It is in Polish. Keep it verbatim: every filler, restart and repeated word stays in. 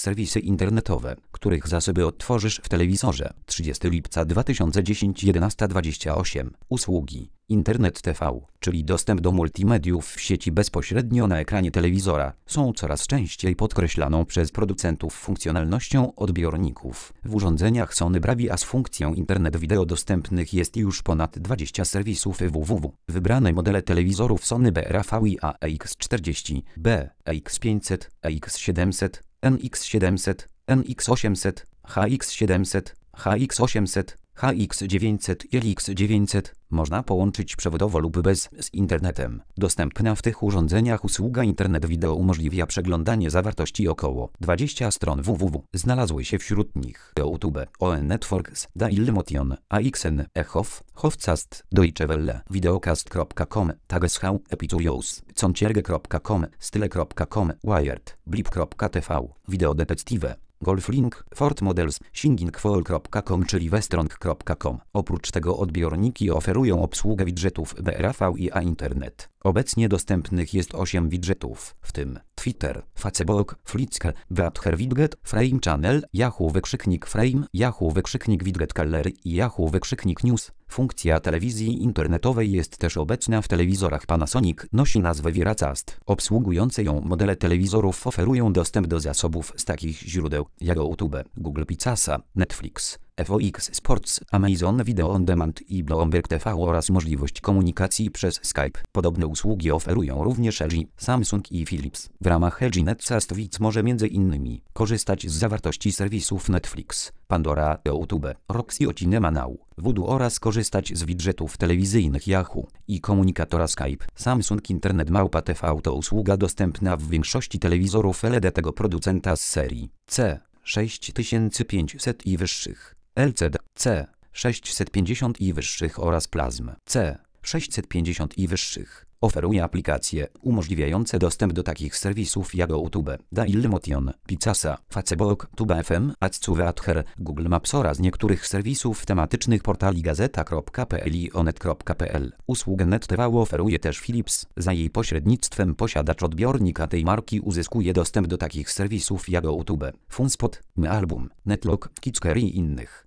Serwisy internetowe, których zasoby odtworzysz w telewizorze. trzydziestego lipca dwa tysiące dziesiątego, jedenasta dwadzieścia osiem. Usługi. Internet T V, czyli dostęp do multimediów w sieci bezpośrednio na ekranie telewizora, są coraz częściej podkreślaną przez producentów funkcjonalnością odbiorników. W urządzeniach Sony Bravia z funkcją Internet Video dostępnych jest już ponad dwadzieścia serwisów www. Wybrane modele telewizorów Sony Bravia A X czterdzieści, B, A X pięćset, A X siedemset, N X siedemset, N X osiemset, H X siedemset, H X osiemset, H X dziewięćset i L X dziewięćset można połączyć przewodowo lub bez z internetem. Dostępna w tych urządzeniach usługa Internet Video umożliwia przeglądanie zawartości około dwudziestu stron www. Znalazły się wśród nich YouTube, O N Networks, Dailymotion, A X N, Echof, Hofcast, Deutsche Welle, Videocast kropka com, Tagesschau, Epicurious, Concierge kropka com, Style kropka com, Wired, Blip kropka t v, Videodetektive, Golflink, Ford Models, Singingfall kropka com czyli Westronk kropka com. Oprócz tego odbiorniki oferują obsługę widgetów Bravia Internet. Obecnie dostępnych jest osiem widgetów, w tym Twitter, Facebook, Flickr, Beather Widget, Frame Channel, Yahoo wykrzyknik Frame, Yahoo wykrzyknik Widget Caller i Yahoo wykrzyknik News. Funkcja telewizji internetowej jest też obecna w telewizorach Panasonic, nosi nazwę Viracast. Obsługujące ją modele telewizorów oferują dostęp do zasobów z takich źródeł jak YouTube, Google Picasa, Netflix, F O X Sports, Amazon Video On Demand i Bloomberg T V oraz możliwość komunikacji przez Skype. Podobne usługi oferują również L G, Samsung i Philips. W ramach L G Netcast widz może m.in. korzystać z zawartości serwisów Netflix, Pandora, YouTube, Roxy Cinema Now, Vudu oraz korzystać z widgetów telewizyjnych Yahoo i komunikatora Skype. Samsung Internet Małpa T V to usługa dostępna w większości telewizorów L E D tego producenta z serii C sześć tysięcy pięćset i wyższych, L C D C sześćset pięćdziesiąt i wyższych oraz Plasm C sześćset pięćdziesiąt i wyższych. Oferuje aplikacje umożliwiające dostęp do takich serwisów jak YouTube, Dailymotion, Picasa, Facebook, Tube F M, Adsuveather, Google Maps oraz niektórych serwisów tematycznych portali gazeta kropka p l i onet kropka p l. Usługę Net T V oferuje też Philips. Za jej pośrednictwem posiadacz odbiornika tej marki uzyskuje dostęp do takich serwisów jak YouTube, Funspot, MyAlbum, Netlog, Kicker i innych.